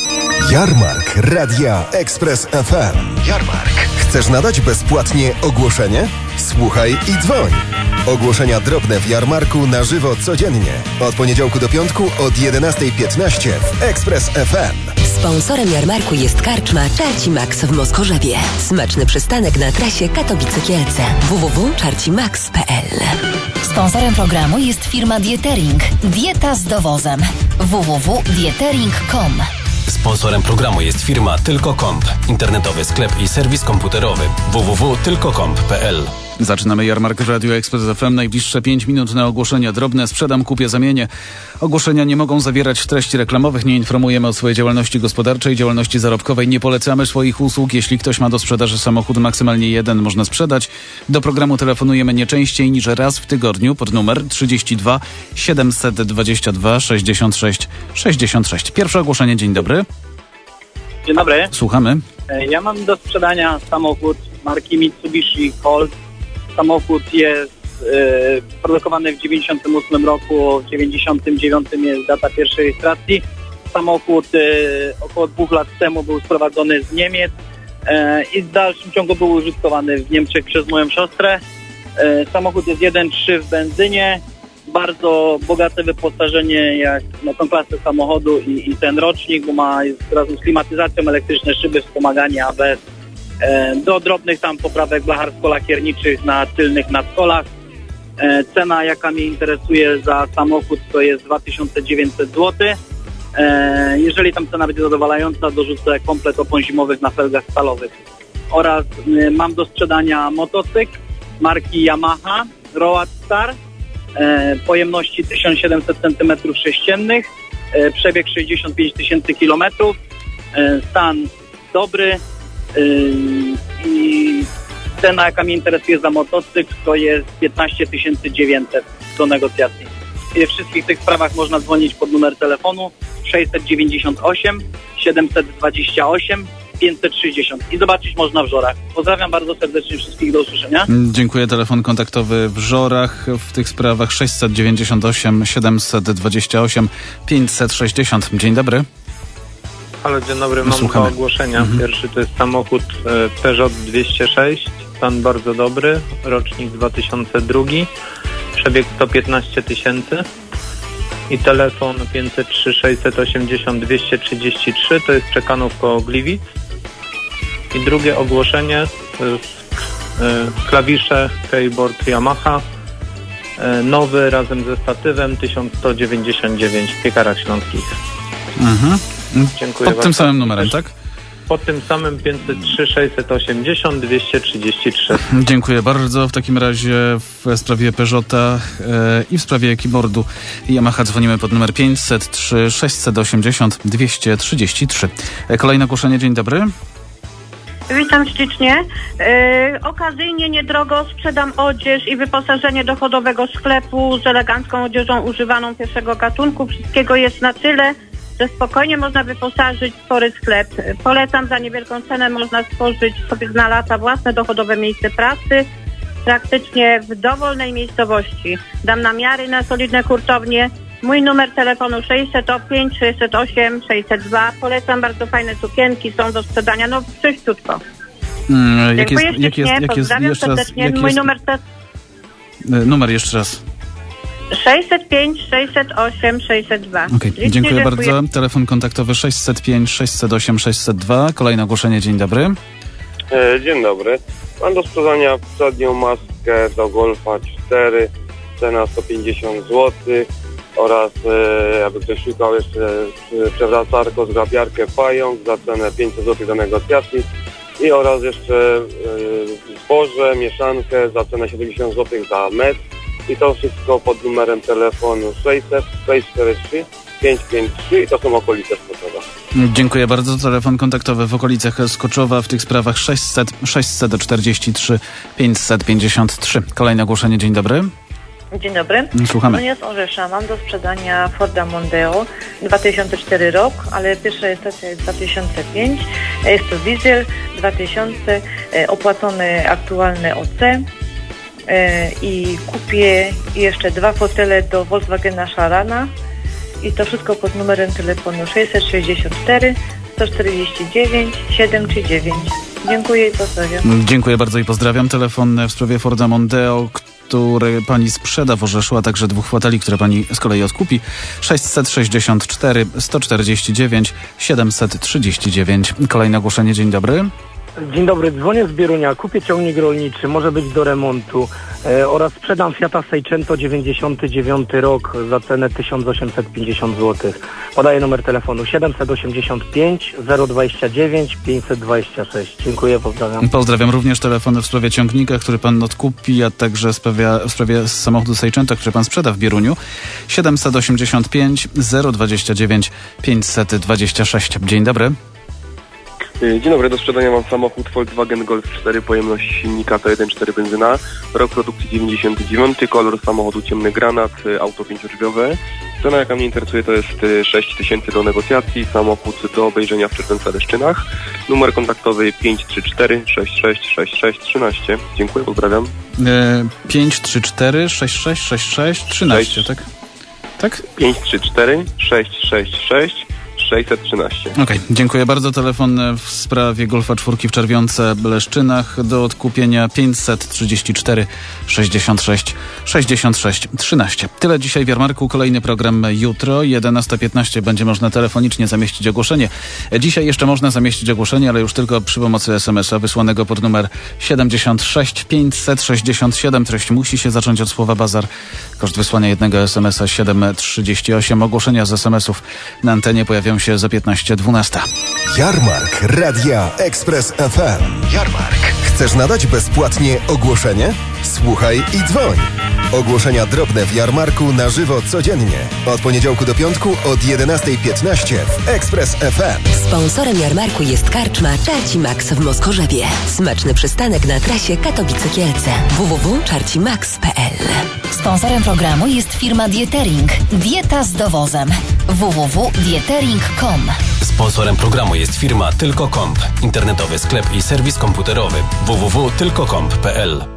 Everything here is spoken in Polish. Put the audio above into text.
Jarmark Radia Express FM. Jarmark. Chcesz nadać bezpłatnie ogłoszenie? Słuchaj i dzwoń. Ogłoszenia drobne w Jarmarku na żywo codziennie. Od poniedziałku do piątku od 11:15 w Express FM. Sponsorem Jarmarku jest karczma Czarci-Max w Moskorzewie. Smaczny przystanek na trasie Katowice-Kielce. www.czarcimax.pl. Sponsorem programu jest firma Dietering. Dieta z dowozem. www.dietering.com. Sponsorem programu jest firma Tylko.comp. Internetowy sklep i serwis komputerowy www.tylkocomp.pl. Zaczynamy Jarmark w Radio Express FM. Najbliższe 5 minut na ogłoszenia drobne. Sprzedam, kupię, zamienię. Ogłoszenia nie mogą zawierać treści reklamowych. Nie informujemy o swojej działalności gospodarczej, działalności zarobkowej. Nie polecamy swoich usług. Jeśli ktoś ma do sprzedaży samochód, maksymalnie jeden można sprzedać. Do programu telefonujemy nie częściej niż raz w tygodniu pod numer 32 722 66 66. Pierwsze ogłoszenie. Dzień dobry. Dzień dobry. Słuchamy. Ja mam do sprzedania samochód marki Mitsubishi Colt. Samochód jest produkowany w 98 roku, w 99 jest data pierwszej rejestracji. Samochód około 2 lat temu był sprowadzony z Niemiec i w dalszym ciągu był użytkowany w Niemczech przez moją siostrę. Samochód jest 1.3 w benzynie, bardzo bogate wyposażenie jak na tą klasę samochodu i ten rocznik, bo ma razem z klimatyzacją, elektryczne szyby, wspomaganie ABS. Do drobnych tam poprawek blacharsko-lakierniczych na tylnych nadkolach. Cena, jaka mnie interesuje za samochód, to jest 2900 zł. Jeżeli tam cena będzie zadowalająca, dorzucę komplet opon zimowych na felgach stalowych. Oraz mam do sprzedania motocykl marki Yamaha Roadstar, pojemności 1700 cm3, przebieg 65 000 km, stan dobry. I cena, jaka mnie interesuje za motocykl, to jest 15 900 do negocjacji. I w wszystkich tych sprawach można dzwonić pod numer telefonu 698 728 560 i zobaczyć można w Żorach. Pozdrawiam bardzo serdecznie wszystkich, do usłyszenia. Dziękuję. Telefon kontaktowy w Żorach w tych sprawach 698 728 560. Dzień dobry. Halo, dzień dobry, mam dwa ogłoszenia. Pierwszy to jest samochód Peugeot 206, stan bardzo dobry, rocznik 2002, przebieg 115 000 i telefon 503 680 233, to jest Czekanów koło Gliwic. I drugie ogłoszenie to jest klawisze keyboard Yamaha, nowy razem ze statywem 1199 w Piekarach Śląskich. Dziękuję. Pod tym samym numerem, tak? Pod tym samym 503 680 233. Dziękuję bardzo. W takim razie w sprawie Peugeota i w sprawie keyboardu Yamaha dzwonimy pod numer 503 680 233. Kolejne ogłoszenie. Dzień dobry. Witam ślicznie. Okazyjnie niedrogo sprzedam odzież i wyposażenie dochodowego sklepu z elegancką odzieżą używaną pierwszego gatunku. Wszystkiego jest na tyle, że spokojnie można wyposażyć spory sklep. Polecam, za niewielką cenę można stworzyć sobie na lata własne dochodowe miejsce pracy, praktycznie w dowolnej miejscowości. Dam namiary na solidne hurtownie. Mój numer telefonu 605 608 602. Polecam, bardzo fajne sukienki są do sprzedania, no czyściutko. Dziękuję ślicznie, pozdrawiam serdecznie. Mój numer numer jeszcze raz. 605 608 602. Okay. Dziękuję bardzo. Telefon kontaktowy 605 608 602. Kolejne ogłoszenie. Dzień dobry. Dzień dobry. Mam do sprzedania przednią maskę do Golfa 4, cena 150 zł oraz jakby ktoś szukał jeszcze przewracarko z grabiarkę Pająk za cenę 500 zł do negocjacji i oraz jeszcze zboże, mieszankę za cenę 70 zł za metr. I to wszystko pod numerem telefonu 600 643 553 i to są okolice Skoczowa. Dziękuję bardzo. Telefon kontaktowy w okolicach Skoczowa w tych sprawach 643 553. Kolejne ogłoszenie. Dzień dobry. Dzień dobry. Słuchamy. Ja z Orzesza. Mam do sprzedania Forda Mondeo 2004 rok, ale pierwsza rejestracja jest 2005. Jest to diesel 2000, opłacony aktualny OC. I kupię jeszcze 2 fotele do Volkswagena Sharana i to wszystko pod numerem telefonu 664 149 739. Dziękuję i pozdrawiam. Dziękuję bardzo i pozdrawiam. Telefon w sprawie Forda Mondeo, który pani sprzeda w Orzeszu, a także 2 foteli, które pani z kolei odkupi. 664 149 739. Kolejne ogłoszenie. Dzień dobry. Dzień dobry, dzwonię z Bierunia. Kupię ciągnik rolniczy, może być do remontu oraz sprzedam Fiata Seicento 99 rok za cenę 1850 zł. Podaję numer telefonu 785 029 526. Dziękuję, pozdrawiam. Pozdrawiam. Również telefony w sprawie ciągnika, który pan odkupi, a także w sprawie samochodu Seicento, który pan sprzeda w Bieruniu. 785 029 526. Dzień dobry. Dzień dobry, do sprzedania mam samochód Volkswagen Golf 4, pojemność silnika to 1.4 benzyna, rok produkcji 99, kolor samochodu ciemny granat, auto 5-drzwiowe. Cena, jaka mnie interesuje, to jest 6 000 do negocjacji, samochód do obejrzenia w Czerwonca-Leszczynach, numer kontaktowy 534 6666 13. Dziękuję, pozdrawiam. 534 6666 13, tak? Tak? 534 666 613. Okej, dziękuję bardzo. Telefon w sprawie Golfa 4 w Czerwionce-Leszczynach do odkupienia 534 66 66 13. Tyle dzisiaj w Jarmarku. Kolejny program jutro. 11:15 będzie można telefonicznie zamieścić ogłoszenie. Dzisiaj jeszcze można zamieścić ogłoszenie, ale już tylko przy pomocy SMS-a wysłanego pod numer 76 567. Treść musi się zacząć od słowa bazar. Koszt wysłania jednego SMS-a 7,38. Ogłoszenia z SMS-ów na antenie pojawią się za 15:12. Jarmark Radia Express FM. Jarmark. Chcesz nadać bezpłatnie ogłoszenie? Słuchaj i dzwoń. Ogłoszenia drobne w Jarmarku na żywo codziennie. Od poniedziałku do piątku od 11:15 w Express FM. Sponsorem Jarmarku jest karczma Czarci Max w Moskorzewie. Smaczny przystanek na trasie Katowice-Kielce. www.czarcimax.pl. Sponsorem programu jest firma Dietering. Dieta z dowozem. www.dietering.com. Sponsorem programu jest firma Tylko Komp. Internetowy sklep i serwis komputerowy. www.tylkokomp.pl.